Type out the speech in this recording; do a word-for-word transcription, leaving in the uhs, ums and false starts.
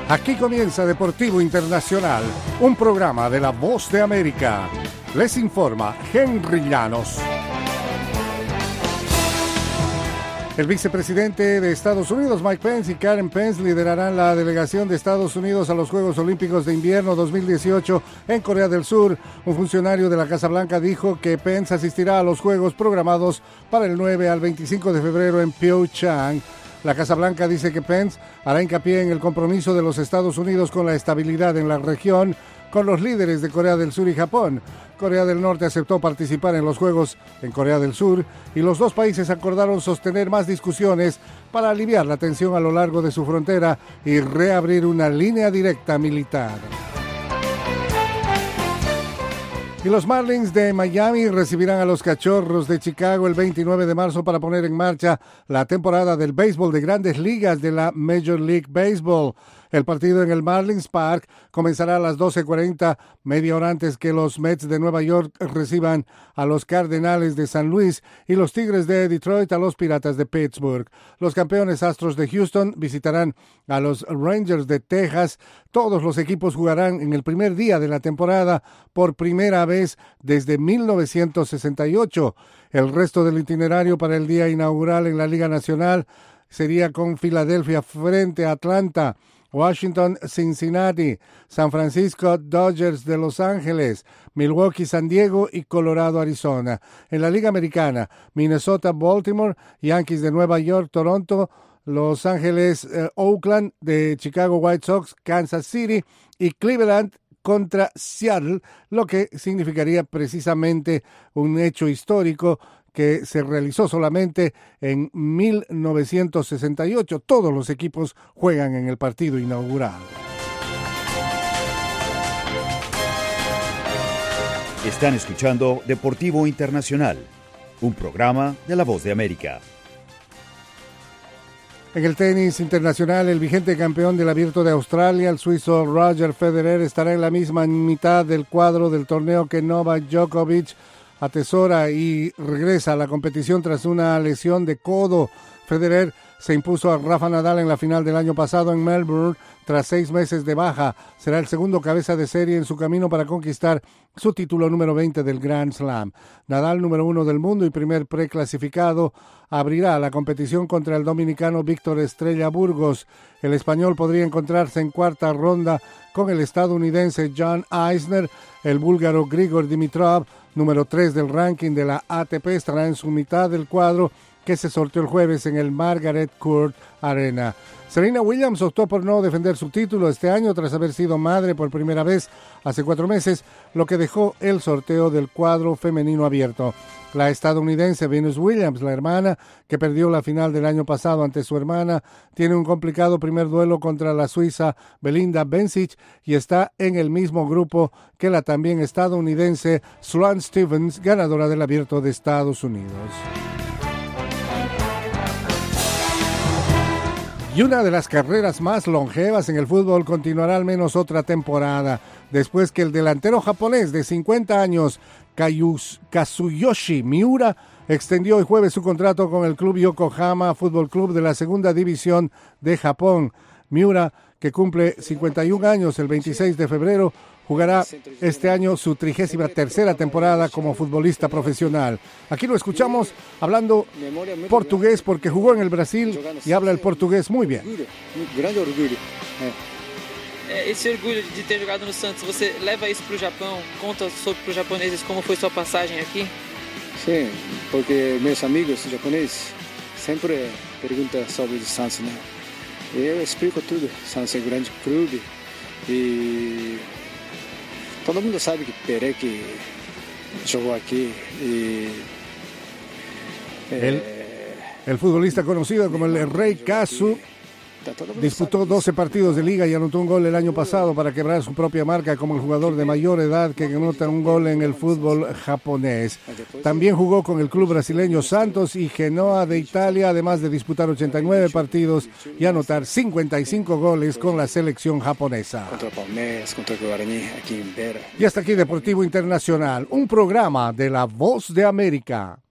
Aquí comienza Deportivo Internacional, un programa de La Voz de América. Les informa Henry Llanos. El vicepresidente de Estados Unidos, Mike Pence, y Karen Pence liderarán la delegación de Estados Unidos a los Juegos Olímpicos de Invierno dos mil dieciocho en Corea del Sur. Un funcionario de la Casa Blanca dijo que Pence asistirá a los Juegos programados para el nueve al veinticinco de febrero en Pyeongchang. La Casa Blanca dice que Pence hará hincapié en el compromiso de los Estados Unidos con la estabilidad en la región, con los líderes de Corea del Sur y Japón. Corea del Norte aceptó participar en los Juegos en Corea del Sur y los dos países acordaron sostener más discusiones para aliviar la tensión a lo largo de su frontera y reabrir una línea directa militar. Y los Marlins de Miami recibirán a los Cachorros de Chicago el veintinueve de marzo para poner en marcha la temporada del béisbol de Grandes Ligas de la Major League Baseball. El partido en el Marlins Park comenzará a las doce cuarenta, media hora antes que los Mets de Nueva York reciban a los Cardenales de San Luis y los Tigres de Detroit a los Piratas de Pittsburgh. Los campeones Astros de Houston visitarán a los Rangers de Texas. Todos los equipos jugarán en el primer día de la temporada por primera vez desde mil novecientos sesenta y ocho. El resto del itinerario para el día inaugural en la Liga Nacional sería con Filadelfia frente a Atlanta, Washington, Cincinnati, San Francisco, Dodgers de Los Ángeles, Milwaukee, San Diego y Colorado, Arizona. En la Liga Americana, Minnesota, Baltimore, Yankees de Nueva York, Toronto, Los Ángeles, eh, Oakland, de Chicago White Sox, Kansas City y Cleveland contra Seattle, lo que significaría precisamente un hecho histórico que se realizó solamente en mil novecientos sesenta y ocho. Todos los equipos juegan en el partido inaugural. Están escuchando Deportivo Internacional, un programa de La Voz de América. En el tenis internacional, el vigente campeón del Abierto de Australia, el suizo Roger Federer, estará en la misma mitad del cuadro del torneo que Novak Djokovic atesora y regresa a la competición tras una lesión de codo. Federer se impuso a Rafa Nadal en la final del año pasado en Melbourne tras seis meses de baja. Será el segundo cabeza de serie en su camino para conquistar su título número veinte del Grand Slam. Nadal, número uno del mundo y primer preclasificado, abrirá la competición contra el dominicano Víctor Estrella Burgos. El español podría encontrarse en cuarta ronda con el estadounidense John Isner. El búlgaro Grigor Dimitrov, número tres del ranking de la A T P, estará en su mitad del cuadro que se sorteó el jueves en el Margaret Court Arena. Serena Williams optó por no defender su título este año tras haber sido madre por primera vez hace cuatro meses, lo que dejó el sorteo del cuadro femenino abierto. La estadounidense Venus Williams, la hermana, que perdió la final del año pasado ante su hermana, tiene un complicado primer duelo contra la suiza Belinda Bencic y está en el mismo grupo que la también estadounidense Sloane Stephens, ganadora del Abierto de Estados Unidos. Y una de las carreras más longevas en el fútbol continuará al menos otra temporada, después que el delantero japonés de cincuenta años, Kayus, Kazuyoshi Miura, extendió el jueves su contrato con el club Yokohama Fútbol Club de la segunda división de Japón. Miura, que cumple cincuenta y un años el veintiséis de febrero, jugará este año su trigésima tercera temporada como futbolista profesional. Aquí lo escuchamos hablando portugués porque jugó en el Brasil y habla el portugués muy bien. Grande orgulho. Esse orgulho de ter jogado no Santos, você leva isso para o Japão? Conta sobre para os japoneses como foi sua passagem aqui? Sim, porque meus amigos japoneses sempre perguntam sobre o Santos, né? Eu explico tudo. Santos é um grande clube e todo mundo sabe que Pelé que jogou aqui e el, el futbolista conocido como el Rey Kazu disputó doce partidos de liga y anotó un gol el año pasado para quebrar su propia marca como el jugador de mayor edad que anota un gol en el fútbol japonés. También jugó con el club brasileño Santos y Genoa de Italia, además de disputar ochenta y nueve partidos y anotar cincuenta y cinco goles con la selección japonesa. Y hasta aquí Deportivo Internacional, un programa de La Voz de América.